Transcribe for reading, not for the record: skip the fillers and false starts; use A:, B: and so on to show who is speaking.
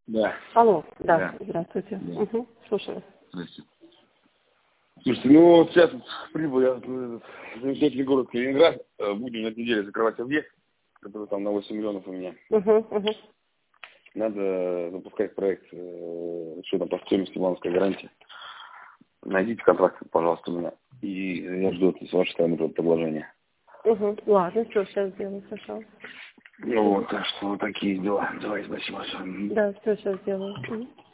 A: Да.
B: Алло, да,
A: Да.
B: здравствуйте.
A: Да.
B: Угу, слушаю.
A: Здравствуйте. Слушайте, ну вот сейчас прибыл я в замечательный город Калининград. Будем на этой неделе закрывать объект, который там на 8 миллионов у меня.
B: Угу.
A: Надо запускать проект, что там по стоимости банковской гарантии. Найдите контракт, пожалуйста, у меня. И я жду с вашей стороны предложения.
B: Угу. Ладно, что сейчас сделаю сначала?
A: Ну вот, так что вот такие дела. Давай, спасибо.
B: Да, все сейчас сделаю. Угу.